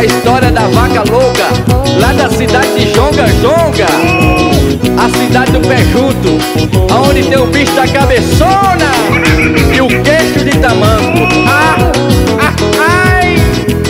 a história da vaca louca, lá da cidade de Jonga Jonga, a cidade do pé junto, aonde tem o bicho da cabeçona e o queixo de tamanco. Ai!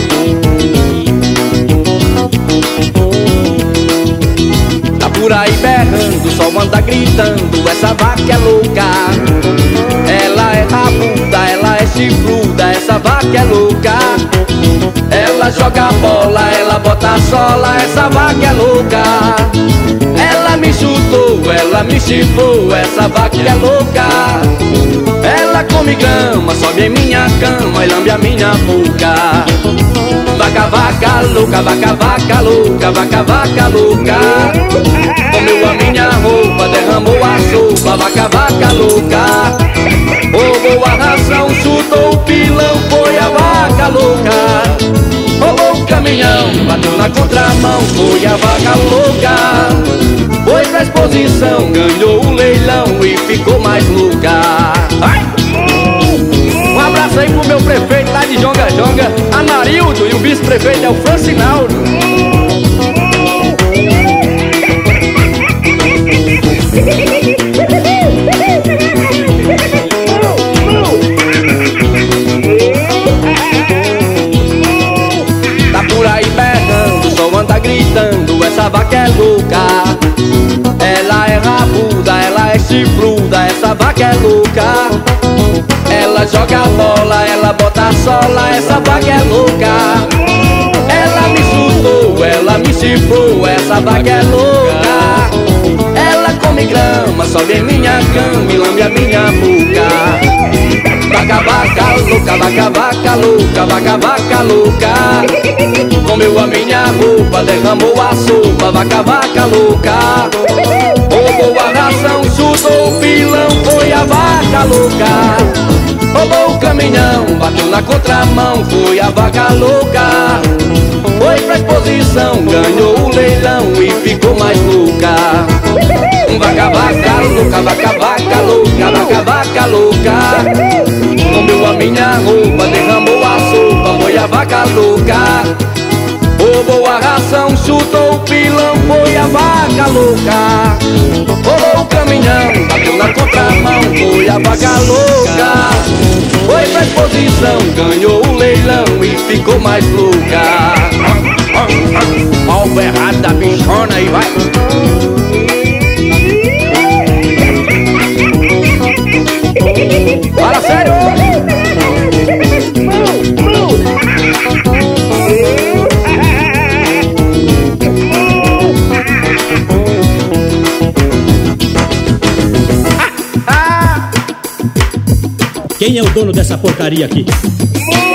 Tá por aí berrando, só anda gritando, essa vaca é louca. Ela é rabuda, ela é chifruda, essa vaca é louca. Ela joga bola, ela bota sola, essa vaca é louca. Ela me chutou, ela me chifrou, essa vaca é louca. Ela come grama, sobe em minha cama e lambe a minha boca. Vaca, vaca louca, vaca, vaca louca, vaca, vaca louca. Comeu a minha roupa, derramou a sopa, vaca, vaca louca. Roubou a ração, chutou o pilão, foi a vaca louca. Roubou o caminhão, bateu na contramão, foi a vaca louca. Foi pra exposição, ganhou o leilão e ficou mais louca. Um abraço aí pro meu prefeito lá de Jonga Jonga, Amarildo, e o vice-prefeito é o Francinaldo. Tá por aí berrando, só anda gritando, essa vaca é louca. Ela é rabuda, ela é chifruda, essa vaca é louca. Ela joga bola, ela bota sola, essa vaca é louca. Ela me chutou, ela me chifrou, essa vaca é louca. Ela come grama, sobe em minha cama e lambe a minha boca. Vaca, vaca louca, vaca, vaca louca, vaca, vaca louca. Comeu a minha roupa, derramou a sopa, vaca, vaca louca. Roubou a ração, chutou o pilão, foi a vaca louca. Roubou o caminhão, bateu na contramão, foi a vaca louca. Foi pra exposição, ganhou o leilão e ficou mais louca. Vaca, vaca louca, vaca, vaca louca, vaca, vaca louca. Comeu a minha roupa, derramou a sopa, foi a vaca louca. Roubou a ração, chutou o pilão, foi a vaca louca. Roubou o caminhão, bateu na contramão, foi a vaca louca. Foi pra exposição, ganhou o leilão e ficou mais louca. Ó o berrado da bichona aí, vai. Fala sério! Quem é o dono dessa porcaria aqui?